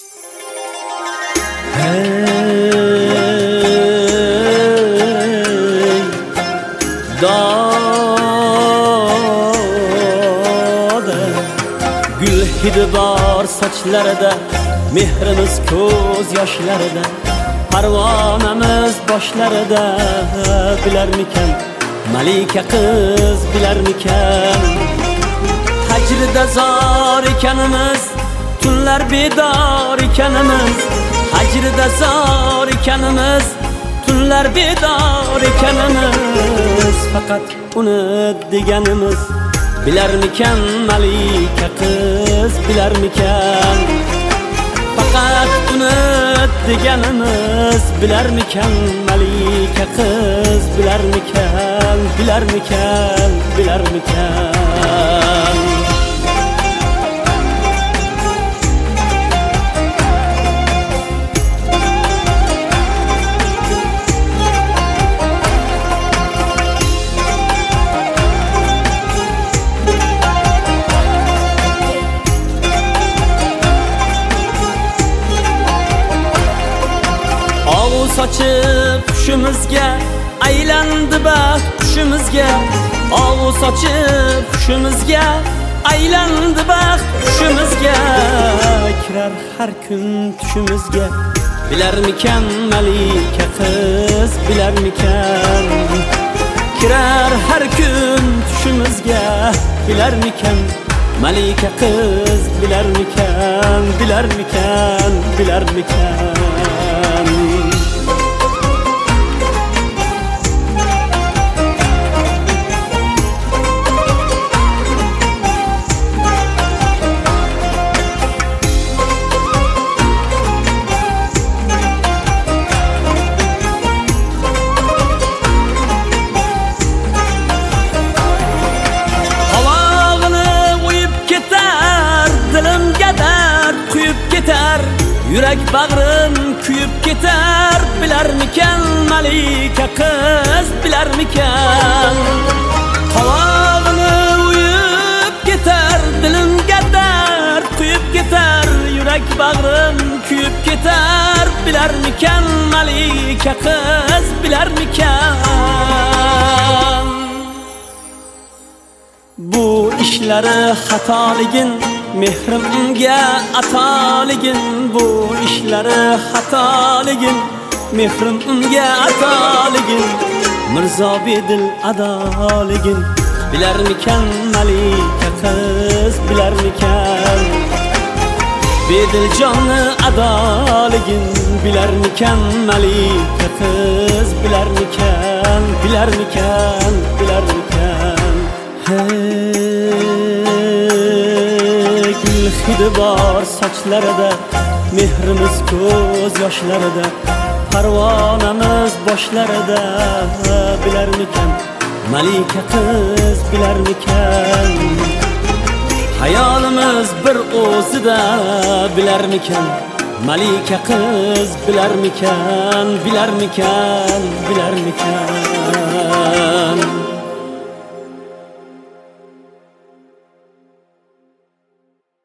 Dada gül hidi bor sochlarida, mehrimiz ko'z yoshlarida, parvonamiz boshlarida. Bilarmikan malika qiz, bilarmikan hajrida zor ekanimiz, tunlar bedor ekanimiz. Hajrida zor ekanimiz, tunlar bedor ekanimiz. Faqat uni deganimiz, bilarmikan malika qiz, bilarmikan. Faqat uni deganimiz, bilarmikan malika qiz, bilarmikan, bilarmikan, bilarmikan. Sochib qushimizga aylandi baxt qushimizga. Og'u sochib qushimizga aylandi baxt qushimizga. Kirar har kun tushimizga, bilarmikan malika qiz, bilarmikan. Kirar har kun tushimizga, bilarmikan malika qiz, bilarmikan, bilarmikan, bilarmikan. Yurak bag'rim kuyib ketar, bilarmikan malika qiz, bilarmikan. Qovog'ini uyib ketar, dilimga dard quyib ketar. Yurak bag'rim kuyib ketar, bilarmikan malika qiz, bilarmikan. Bu ishlari xatoligin, mehrim unga atoligin. Bu ishlari xatoligin, mehrim unga atoligin. Mirzo bedil adoligin, bilarmikan malika qiz, bilarmikan. Bedil jonni adoligin, bilarmikan malika qiz, bilarmikan, bilarmikan, bilarmikan. Gül hidi bor sochlarida, mehrimiz ko'z yoshlarida, parvonamiz boshlarida. Bilarmikan malika qiz, bilarmikan. Hayolimiz bir o'zida, bilarmikan malika qiz, bilarmikan, bilarmikan, bilarmikan.